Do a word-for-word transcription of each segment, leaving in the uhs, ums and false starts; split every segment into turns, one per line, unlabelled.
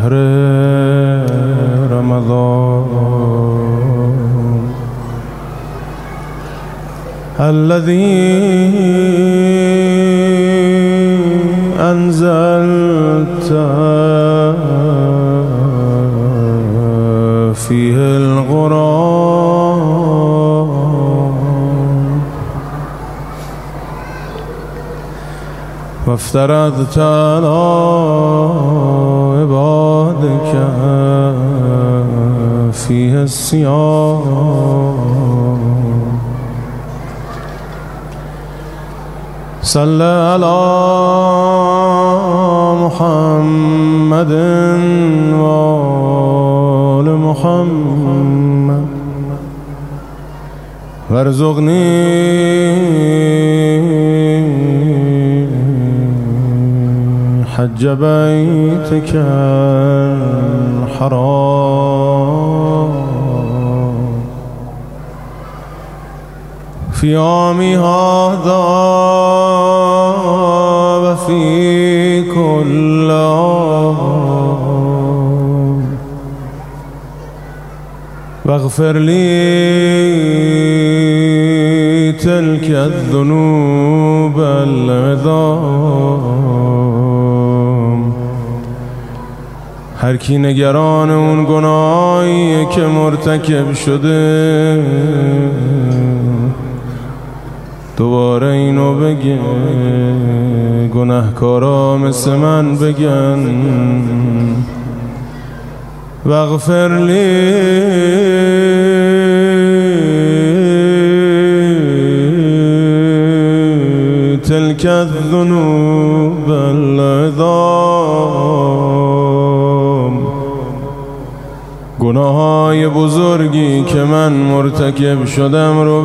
شهر رمضان الذي أنزلت فيه القرآن وافترضت على عبادك فيه الصيام صل على محمد وآل محمد وارزقني حج بيتك الحرام في عامي هذا وفي كل عام واغفر لي تلك الذنوب العظام. هر کی نگران اون گناهی که مرتکب شده دوباره اینو بگه، گناهکارا مثل من بگن واغفر لی تلك الذنوب العظام. گناههای بزرگی که من مرتکب شدم رو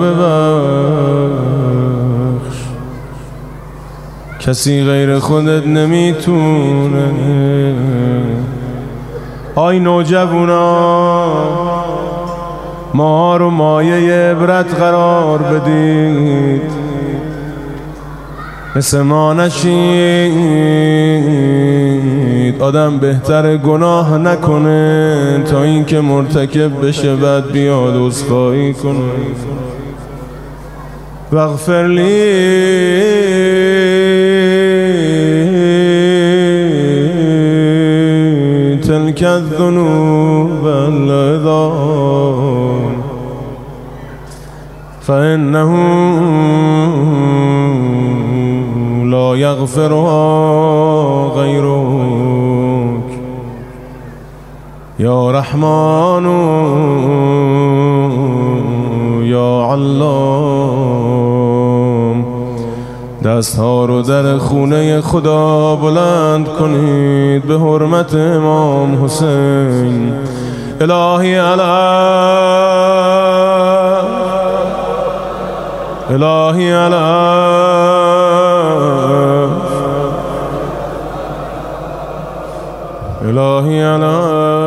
ببخش، کسی غیر خودت نمیتونه. آی نوجوانا، ما رو مایه عبرت قرار بدید، مثل ما نشید. آدم بهتر گناه نکنه تا اینکه مرتکب بشه بعد بیاد عذرخواهی کنه. واغفر لی تلك الذنوب العظام فإنه لا يغفرها غيرك يا رحمن يا علام. دست ها رو در خونه خدا بلند کنید به حرمت امام حسین. الهی علی الهی علی الهی علی